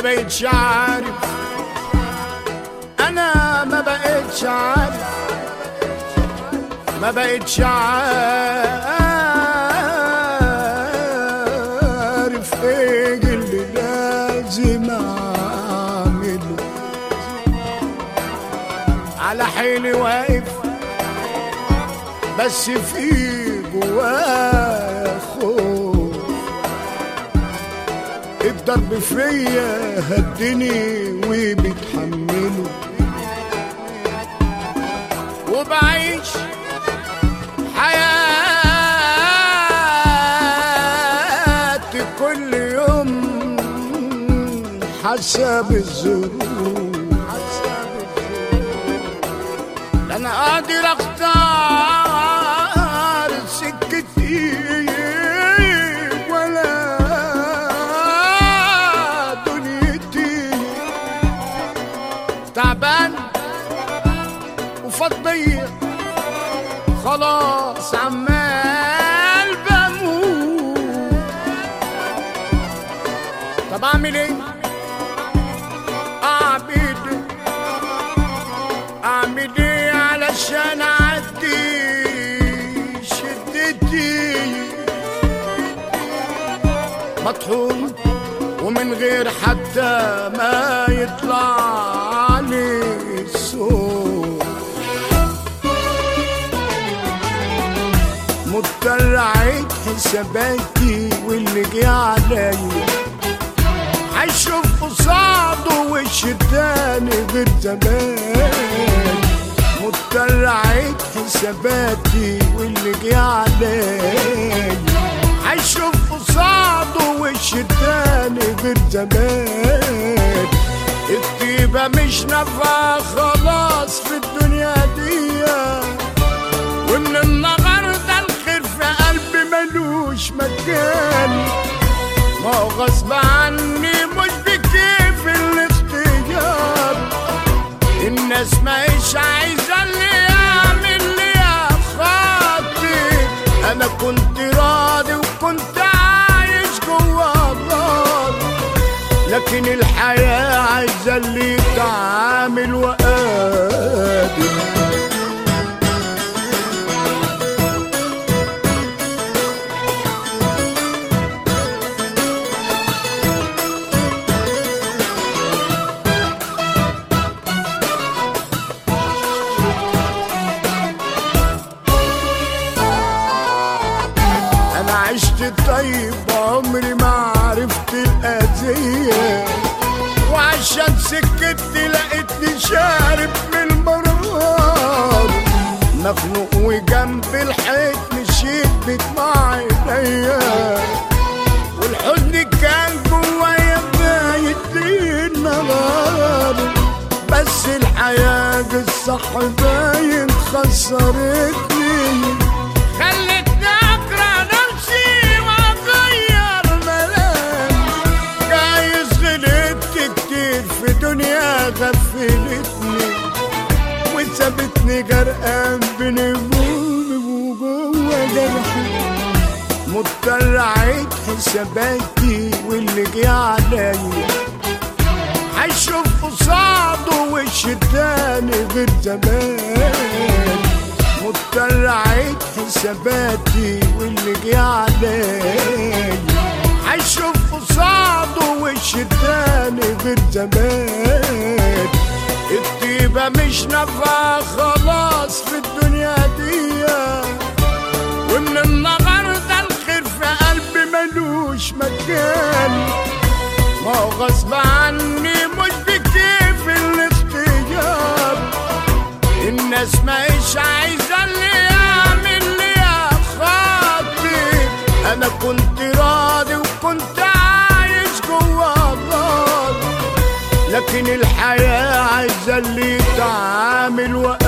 بقيتش عارف، انا ما بقيتش عارف، ما بقيتش عارف ايه اللي لازم اعمله. على حيلي واقف بس في جوايا خوف، الضرب فيا هدني وبتحمله، وبعيش حياتي كل يوم حسب الظروف. لا انا قادر اختار سكتي ولا دنيتي، تعبان وفضية خلاص عمال بموت. طب اعمل ايه؟ اعمل ايه علشان اعدي شدتي؟ مطحون ومن غير حتى ما يطلع لي الصوت، مضطر اعيد حساباتي واللي جه عليا هيشوف قصاده وش تاني غير زمان. مضطر اعيد حساباتي واللي جه عليا هيشوف قصاده وش تاني غير زمان. الطيبة مش نافعة خلاص في الدنيا دي، ومن النهارده الخير في قلبي ملوش مكان. ما هو غصب عني مش بكيف الاختيار، الناس ماهيش عايزة اللي يعمل لي خاطر. انا كنت راضي وكنت عايش جوا النار، لكن الحياة عايزة اللي يتعامل وقادر. عشت طيب عمري ما عرفت الأذية، وعشان سكتي لقيتني شارب من المرار. مخنوق وجنب الحيط مشيت بدمع عينيا، والحزن كان جوايا بايت ليل نهار. بس الحياة الصح باين خسرتني، خلتني أكره نفسي وأغير ملامح. جايز غلطت كتير في دنيا غفلتني، وسابتني غرقان بين همومي وجوا جرحي. مضطر أعيد حساباتي واللي جه عليا هيشوف قصاده وش تاني غير زمان. مضطر اعيد حساباتي واللي جه عليا هيشوف قصاده وش تاني غير زمان. الطيبة مش نافعة خلاص في الدنيا دي، ومن النهارده الخير في قلبي ملوش مكان. ما هو غصب عني مش بكيف الاختيار، الناس ماهيش عايزة اللي يعمل لي خاطر. أنا كنت راضي وكنت عايش جوا النار، لكن الحياة عايزة اللي يتعامل